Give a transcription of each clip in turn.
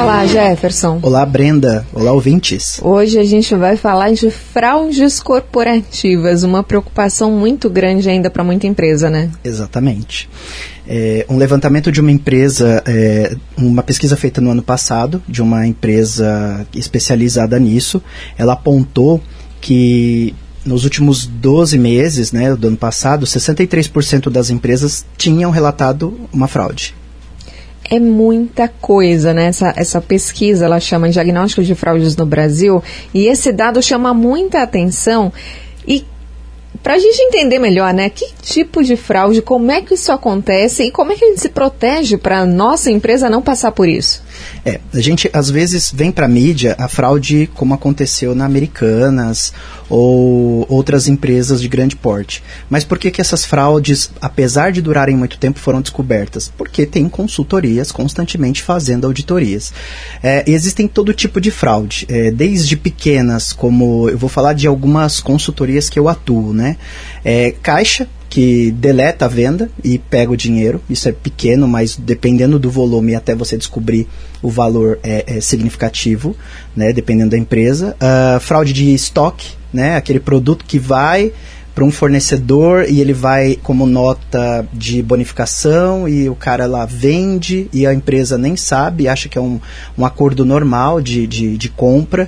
Olá, Jefferson. Olá, Brenda. Olá, ouvintes. Hoje a gente vai falar de fraudes corporativas, uma preocupação muito grande ainda para muita empresa, né? Exatamente. Um levantamento de uma empresa, uma pesquisa feita no ano passado, de uma empresa especializada nisso, ela apontou que nos últimos 12 meses, né, do ano passado, 63% das empresas tinham relatado uma fraude. É muita coisa, né? Essa pesquisa, ela chama Diagnóstico de Fraudes no Brasil, e esse dado chama muita atenção. E para a gente entender melhor, né, que tipo de fraude, como é que isso acontece e como é que a gente se protege para a nossa empresa não passar por isso? A gente às vezes vem para a mídia a fraude como aconteceu na Americanas ou outras empresas de grande porte. Mas por que essas fraudes, apesar de durarem muito tempo, foram descobertas? Porque tem consultorias constantemente fazendo auditorias. Existem todo tipo de fraude, desde pequenas, como eu vou falar de algumas consultorias que eu atuo, né? Caixa, que deleta a venda e pega o dinheiro. Isso é pequeno, mas dependendo do volume, até você descobrir o valor é significativo, né, dependendo da empresa. Fraude de estoque, né, aquele produto que vai para um fornecedor e ele vai como nota de bonificação e o cara lá vende e a empresa nem sabe, acha que é um acordo normal de compra.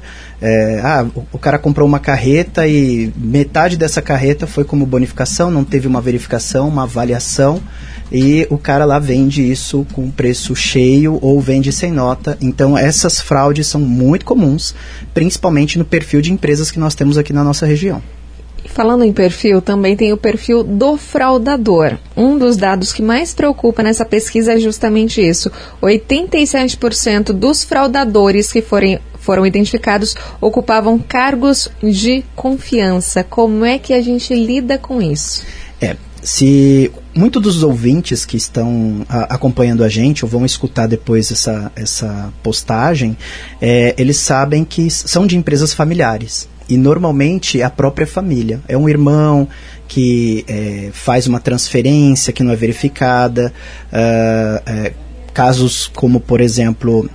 O cara comprou uma carreta e metade dessa carreta foi como bonificação, não teve uma verificação, uma avaliação, e o cara lá vende isso com preço cheio ou vende sem nota. Então essas fraudes são muito comuns, principalmente no perfil de empresas que nós temos aqui na nossa região. Falando em perfil, também tem o perfil do fraudador. Um dos dados que mais preocupa nessa pesquisa é justamente isso. 87% dos fraudadores que foram identificados ocupavam cargos de confiança. Como é que a gente lida com isso? Se muitos dos ouvintes que estão acompanhando a gente ou vão escutar depois essa postagem, eles sabem que são de empresas familiares. E normalmente a própria família. É um irmão que faz uma transferência que não é verificada. Casos como, por exemplo,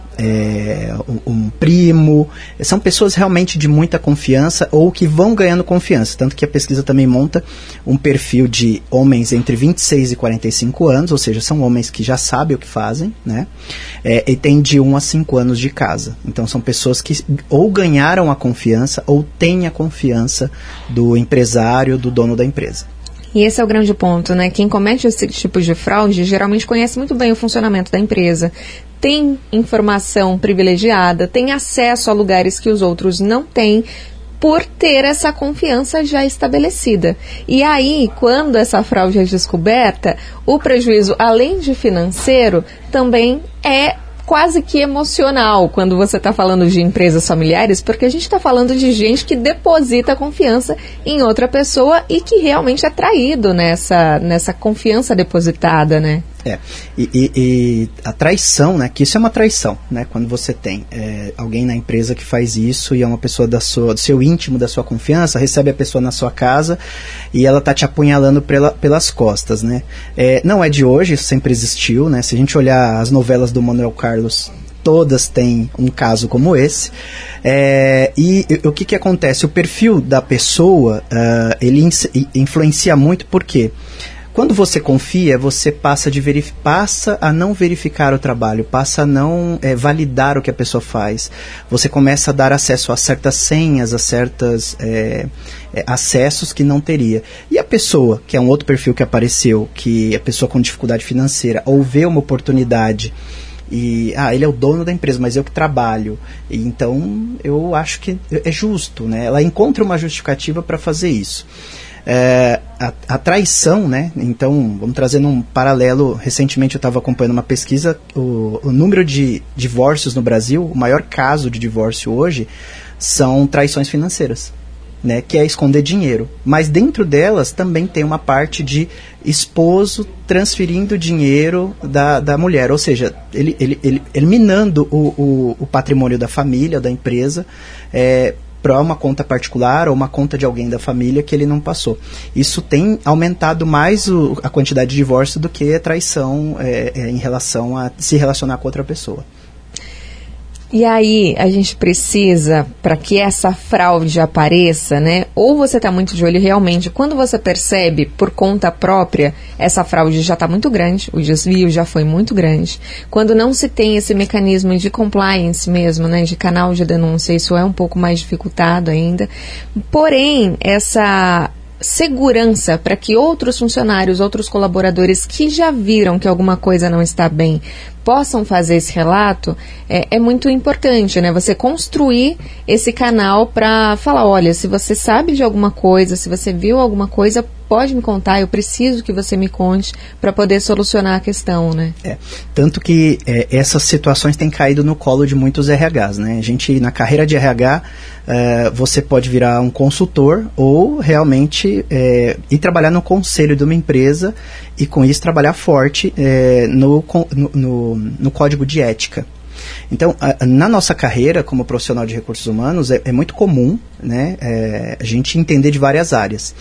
um primo. São pessoas realmente de muita confiança ou que vão ganhando confiança. Tanto que a pesquisa também monta um perfil de homens entre 26 e 45 anos, ou seja, são homens que já sabem o que fazem, né? E tem de 1 a 5 anos de casa. Então são pessoas que ou ganharam a confiança ou têm a confiança do empresário, do dono da empresa. E esse é o grande ponto, né? Quem comete esse tipo de fraude geralmente conhece muito bem o funcionamento da empresa, tem informação privilegiada, tem acesso a lugares que os outros não têm, por ter essa confiança já estabelecida. E aí, quando essa fraude é descoberta, o prejuízo, além de financeiro, também é quase que emocional quando você está falando de empresas familiares, porque a gente está falando de gente que deposita confiança em outra pessoa e que realmente é traído nessa confiança depositada, né? E a traição, né, que isso é uma traição, né, quando você tem alguém na empresa que faz isso e é uma pessoa do seu íntimo, da sua confiança, recebe a pessoa na sua casa e ela está te apunhalando pelas costas, né. Não é de hoje, isso sempre existiu, né, se a gente olhar as novelas do Manuel Carlos, todas têm um caso como esse. E o que acontece? O perfil da pessoa, ele influencia muito, porque quando você confia, você passa a não verificar o trabalho, passa a não validar o que a pessoa faz. Você começa a dar acesso a certas senhas, a certos acessos que não teria. E a pessoa, que é um outro perfil que apareceu, que a pessoa com dificuldade financeira, ou vê uma oportunidade e ele é o dono da empresa, mas eu que trabalho, e então eu acho que é justo, né? Ela encontra uma justificativa para fazer isso. A traição, né? Então, vamos trazer um paralelo. Recentemente eu estava acompanhando uma pesquisa, o número de divórcios no Brasil, o maior caso de divórcio hoje são traições financeiras, né? Que é esconder dinheiro. Mas dentro delas também tem uma parte de esposo transferindo dinheiro da mulher, ou seja, ele eliminando o patrimônio da família, da empresa, para uma conta particular ou uma conta de alguém da família que ele não passou. Isso tem aumentado mais a quantidade de divórcio do que a traição em relação a se relacionar com outra pessoa. E aí, a gente precisa, para que essa fraude apareça, né? Ou você está muito de olho realmente, quando você percebe por conta própria, essa fraude já está muito grande, o desvio já foi muito grande. Quando não se tem esse mecanismo de compliance mesmo, né? De canal de denúncia, isso é um pouco mais dificultado ainda. Porém, essa segurança para que outros funcionários, outros colaboradores que já viram que alguma coisa não está bem, possam fazer esse relato, é muito importante, né? Você construir esse canal para falar, olha, se você sabe de alguma coisa, se você viu alguma coisa, pode me contar, eu preciso que você me conte para poder solucionar a questão, né? Tanto que essas situações têm caído no colo de muitos RHs, né? A gente, na carreira de RH, você pode virar um consultor ou realmente ir trabalhar no conselho de uma empresa e com isso trabalhar forte no código de ética. Então, na nossa carreira como profissional de recursos humanos, é muito comum, né, a gente entender de várias áreas.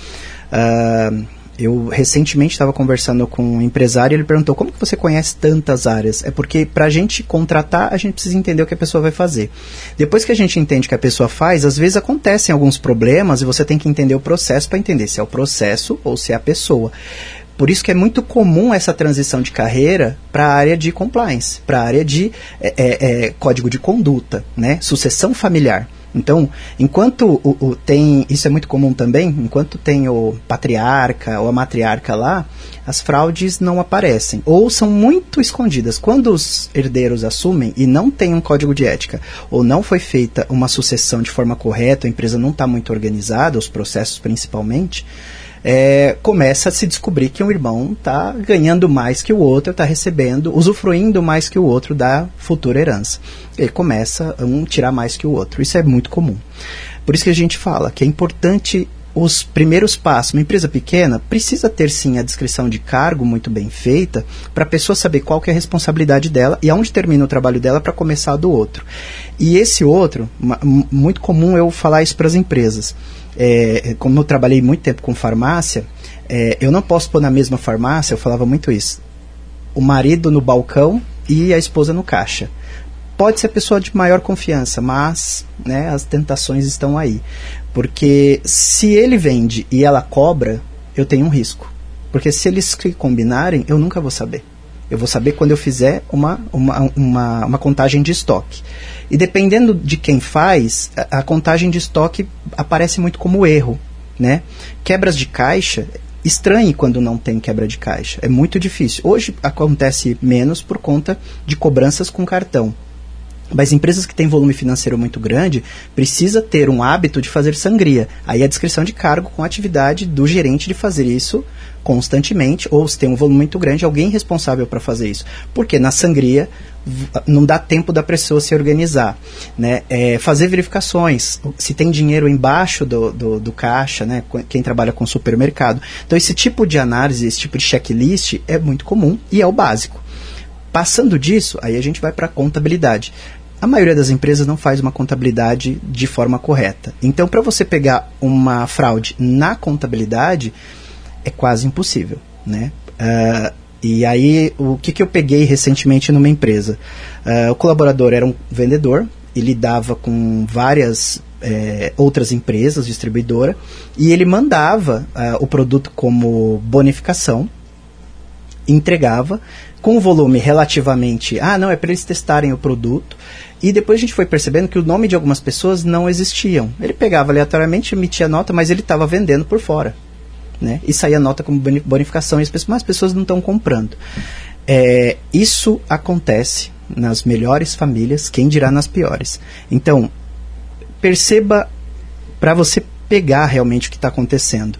Eu recentemente estava conversando com um empresário e ele perguntou, como que você conhece tantas áreas? É porque para a gente contratar, a gente precisa entender o que a pessoa vai fazer. Depois que a gente entende o que a pessoa faz, às vezes acontecem alguns problemas e você tem que entender o processo para entender se é o processo ou se é a pessoa. Por isso que é muito comum essa transição de carreira para a área de compliance, para a área de código de conduta, né? Sucessão familiar. Então, enquanto tem, isso é muito comum também, enquanto tem o patriarca ou a matriarca lá, as fraudes não aparecem, ou são muito escondidas. Quando os herdeiros assumem e não tem um código de ética, ou não foi feita uma sucessão de forma correta, a empresa não está muito organizada, os processos principalmente, começa a se descobrir que um irmão está ganhando mais que o outro, está recebendo, usufruindo mais que o outro da futura herança. Ele começa a tirar mais que o outro. Isso é muito comum. Por isso que a gente fala que é importante os primeiros passos. Uma empresa pequena precisa ter sim a descrição de cargo muito bem feita para a pessoa saber qual que é a responsabilidade dela e aonde termina o trabalho dela para começar do outro. E esse outro, muito comum eu falar isso para as empresas. Como eu trabalhei muito tempo com farmácia, eu não posso pôr na mesma farmácia, eu falava muito isso, o marido no balcão e a esposa no caixa. Pode ser a pessoa de maior confiança, mas, né, as tentações estão aí. Porque se ele vende e ela cobra, eu tenho um risco. Porque se eles combinarem, eu nunca vou saber. Eu vou saber quando eu fizer uma contagem de estoque. E dependendo de quem faz, a contagem de estoque aparece muito como erro, né? Quebras de caixa, estranhe quando não tem quebra de caixa. É muito difícil. Hoje acontece menos por conta de cobranças com cartão. Mas empresas que têm volume financeiro muito grande precisa ter um hábito de fazer sangria. Aí a descrição de cargo com a atividade do gerente de fazer isso constantemente, ou se tem um volume muito grande, alguém responsável para fazer isso. Porque na sangria não dá tempo da pessoa se organizar, né? Fazer verificações, se tem dinheiro embaixo do caixa, né? Quem trabalha com supermercado. Então esse tipo de análise, esse tipo de checklist é muito comum e é o básico. Passando disso, aí a gente vai para a contabilidade. A maioria das empresas não faz uma contabilidade de forma correta. Então, para você pegar uma fraude na contabilidade, é quase impossível, né? E aí, o que eu peguei recentemente numa empresa? O colaborador era um vendedor, ele lidava com várias outras empresas, distribuidora, e ele mandava o produto como bonificação, entregava, com um volume relativamente, não, é para eles testarem o produto, e depois a gente foi percebendo que o nome de algumas pessoas não existiam. Ele pegava aleatoriamente, emitia nota, mas ele estava vendendo por fora, né? E saía nota como bonificação, mas as pessoas não estão comprando. Isso acontece nas melhores famílias, quem dirá nas piores. Então, perceba, para você pegar realmente o que está acontecendo,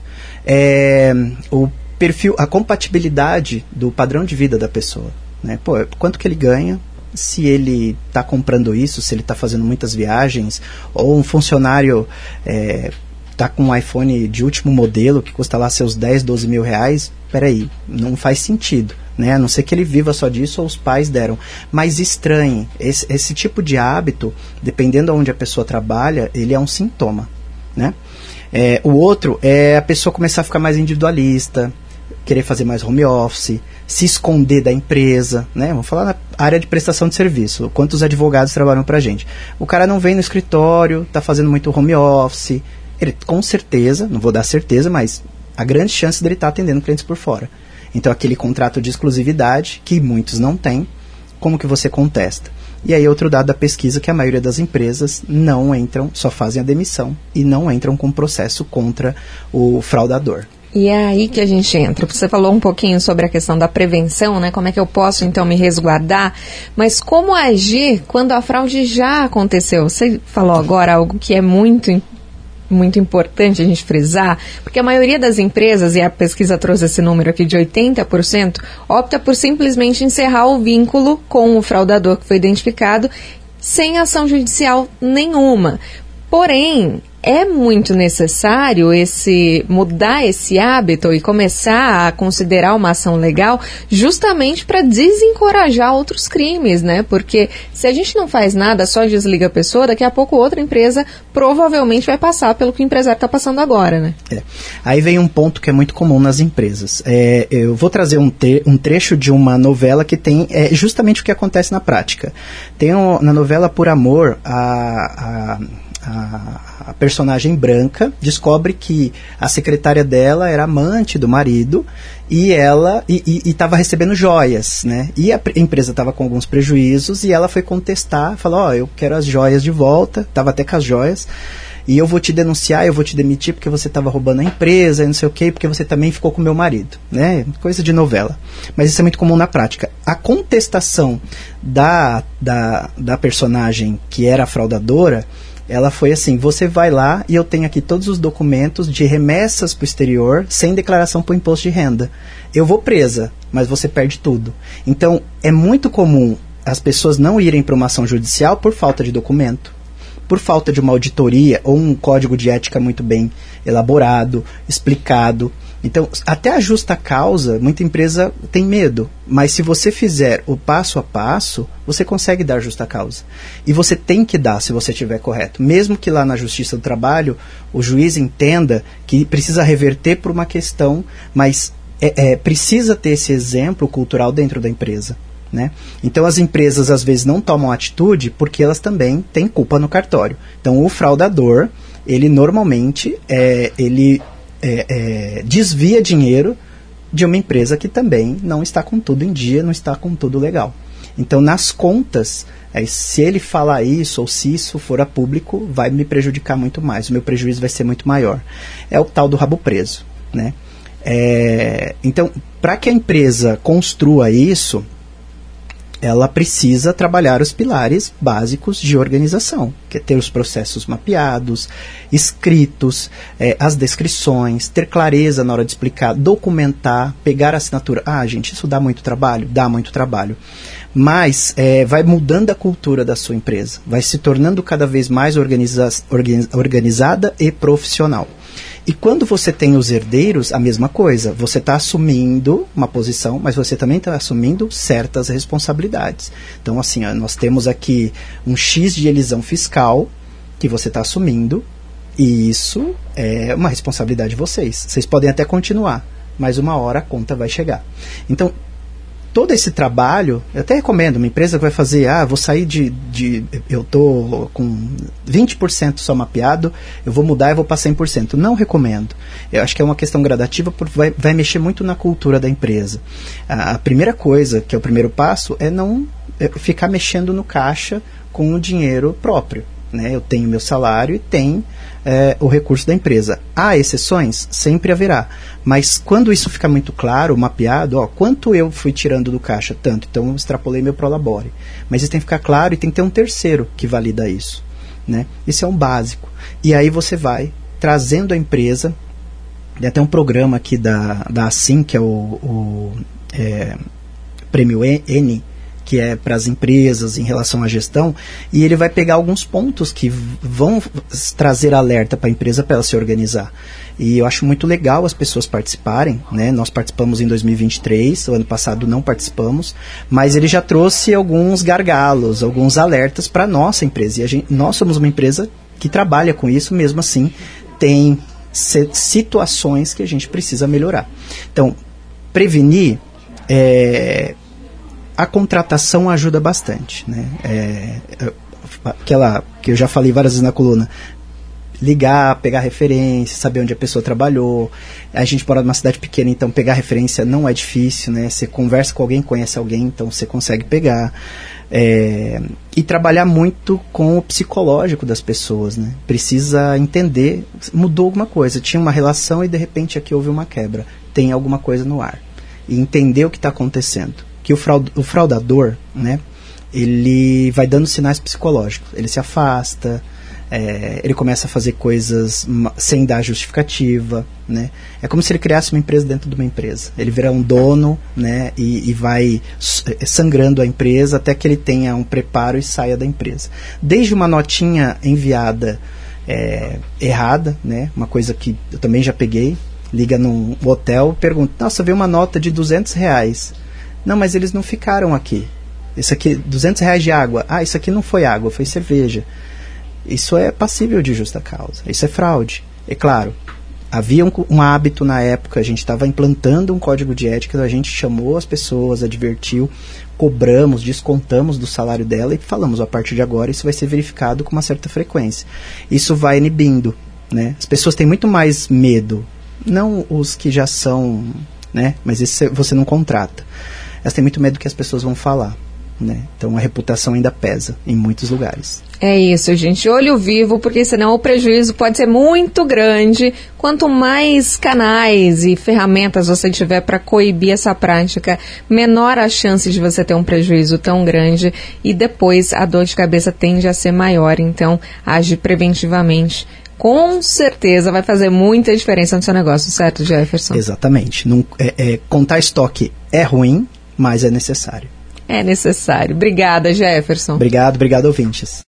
o perfil, a compatibilidade do padrão de vida da pessoa, né? Quanto que ele ganha, se ele está comprando isso, se ele está fazendo muitas viagens, ou um funcionário está com um iPhone de último modelo que custa lá seus 10, 12 mil reais, peraí, não faz sentido, né? A não ser que ele viva só disso ou os pais deram. Mas estranhe, esse tipo de hábito, dependendo de onde a pessoa trabalha, ele é um sintoma, né? O outro é a pessoa começar a ficar mais individualista, querer fazer mais home office, se esconder da empresa, né? Vamos falar na área de prestação de serviço. Quantos advogados trabalham pra gente? O cara não vem no escritório, está fazendo muito home office. Ele, com certeza, não vou dar certeza, mas a grande chance dele estar atendendo clientes por fora. Então, aquele contrato de exclusividade, que muitos não têm, como que você contesta? E aí, outro dado da pesquisa, que a maioria das empresas não entram, só fazem a demissão e não entram com processo contra o fraudador. E é aí que a gente entra. Você falou um pouquinho sobre a questão da prevenção, né? Como é que eu posso, então, me resguardar? Mas como agir quando a fraude já aconteceu? Você falou agora algo que é muito importante a gente frisar, porque a maioria das empresas, e a pesquisa trouxe esse número aqui de 80%, opta por simplesmente encerrar o vínculo com o fraudador que foi identificado sem ação judicial nenhuma. Porém, é muito necessário mudar esse hábito e começar a considerar uma ação legal justamente para desencorajar outros crimes, né? Porque se a gente não faz nada, só desliga a pessoa, daqui a pouco outra empresa provavelmente vai passar pelo que o empresário está passando agora, né? Aí vem um ponto que é muito comum nas empresas. Eu vou trazer um trecho de uma novela que tem justamente o que acontece na prática. Tem na novela Por Amor, a personagem branca descobre que a secretária dela era amante do marido e ela estava recebendo joias, né? E a empresa estava com alguns prejuízos e ela foi contestar, falou, eu quero as joias de volta, estava até com as joias, e eu vou te denunciar, eu vou te demitir porque você estava roubando a empresa e não sei o quê, porque você também ficou com meu marido, né? Coisa de novela. Mas isso é muito comum na prática. A contestação da personagem que era a fraudadora, ela foi assim, você vai lá e eu tenho aqui todos os documentos de remessas para o exterior sem declaração para o imposto de renda. Eu vou presa, mas você perde tudo. Então, é muito comum as pessoas não irem para uma ação judicial por falta de documento, por falta de uma auditoria ou um código de ética muito bem elaborado, explicado. Então, até a justa causa, muita empresa tem medo, mas se você fizer o passo a passo, você consegue dar justa causa. E você tem que dar, se você estiver correto. Mesmo que lá na Justiça do Trabalho, o juiz entenda que precisa reverter por uma questão, mas precisa ter esse exemplo cultural dentro da empresa, né? Então, as empresas, às vezes, não tomam atitude porque elas também têm culpa no cartório. Então, o fraudador, ele normalmente, desvia dinheiro de uma empresa que também não está com tudo em dia, não está com tudo legal. Então, nas contas, se ele falar isso ou se isso for a público, vai me prejudicar muito mais, o meu prejuízo vai ser muito maior. É o tal do rabo preso, né? Então, para que a empresa construa isso, ela precisa trabalhar os pilares básicos de organização, que é ter os processos mapeados, escritos, as descrições, ter clareza na hora de explicar, documentar, pegar a assinatura. Gente, isso dá muito trabalho? Dá muito trabalho. Mas vai mudando a cultura da sua empresa, vai se tornando cada vez mais organizada e profissional. E quando você tem os herdeiros, a mesma coisa. Você está assumindo uma posição, mas você também está assumindo certas responsabilidades. Então, assim, nós temos aqui um X de elisão fiscal que você está assumindo, e isso é uma responsabilidade de vocês. Vocês podem até continuar, mas uma hora a conta vai chegar. Então, todo esse trabalho, eu até recomendo, uma empresa que vai fazer, vou sair eu estou com 20% só mapeado, eu vou mudar e vou para 100%. Não recomendo. Eu acho que é uma questão gradativa, porque vai mexer muito na cultura da empresa. A primeira coisa, que é o primeiro passo, é não ficar mexendo no caixa com o dinheiro próprio, né? Eu tenho meu salário e tem o recurso da empresa. Há exceções? Sempre haverá. Mas quando isso fica muito claro, mapeado, quanto eu fui tirando do caixa? Tanto. Então eu extrapolei meu prolabore. Mas isso tem que ficar claro e tem que ter um terceiro que valida isso, né? Isso é um básico. E aí você vai trazendo a empresa. Tem até um programa aqui da Assim, que é o Prêmio N, que é para as empresas em relação à gestão, e ele vai pegar alguns pontos que vão trazer alerta para a empresa para ela se organizar. E eu acho muito legal as pessoas participarem, né? Nós participamos em 2023, o ano passado não participamos, mas ele já trouxe alguns gargalos, alguns alertas para a nossa empresa. E nós somos uma empresa que trabalha com isso, mesmo assim tem situações que a gente precisa melhorar. Então, prevenir, a contratação ajuda bastante, né? Aquela que eu já falei várias vezes na coluna, ligar, pegar referência, saber onde a pessoa trabalhou. A gente mora numa cidade pequena, então pegar referência não é difícil, né? Você conversa com alguém, conhece alguém, então você consegue pegar. E trabalhar muito com o psicológico das pessoas, né? Precisa entender, mudou alguma coisa, tinha uma relação e de repente aqui houve uma quebra, tem alguma coisa no ar. E entender o que está acontecendo. Que o fraudador, né? Ele vai dando sinais psicológicos, ele se afasta, ele começa a fazer coisas sem dar justificativa, né? É como se ele criasse uma empresa dentro de uma empresa. Ele vira um dono, né? E vai sangrando a empresa até que ele tenha um preparo e saia da empresa. Desde uma notinha enviada errada, né? Uma coisa que eu também já peguei, liga num hotel, pergunta, nossa, veio uma nota de R$200. Não, mas eles não ficaram aqui. Isso aqui, R$200 de água. Ah, isso aqui não foi água, foi cerveja. Isso é passível de justa causa. Isso é fraude. É claro, havia um hábito na época, a gente estava implantando um código de ética, a gente chamou as pessoas, advertiu, cobramos, descontamos do salário dela e falamos, a partir de agora isso vai ser verificado com uma certa frequência. Isso vai inibindo, né? As pessoas têm muito mais medo, não os que já são, né? Mas esse você não contrata. Elas têm muito medo do que as pessoas vão falar, né? Então a reputação ainda pesa em muitos lugares. É isso, gente. Olho vivo, porque senão o prejuízo pode ser muito grande. Quanto mais canais e ferramentas você tiver para coibir essa prática, menor a chance de você ter um prejuízo tão grande e depois a dor de cabeça tende a ser maior. Então, age preventivamente. Com certeza vai fazer muita diferença no seu negócio, certo, Jefferson? Exatamente. Contar estoque é ruim, mas é necessário. É necessário. Obrigada, Jefferson. Obrigado, ouvintes.